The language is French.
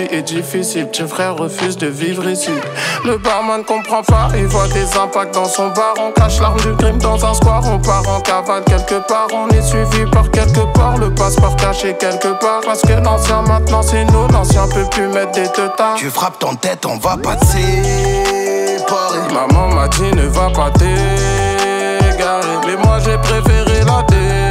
vie est difficile, tes frères refusent de vivre ici. Le barman comprend pas, il voit des impacts dans son bar. On cache l'arme du crime dans un square. On part en cavale quelque part, on est suivi par quelque part. Le passeport caché quelque part. Parce que l'ancien maintenant c'est nous, l'ancien peut plus mettre des teutards. Tu frappes ton tête, on va pas te séparer. Maman m'a dit ne va pas t'égarer, mais moi j'ai préféré la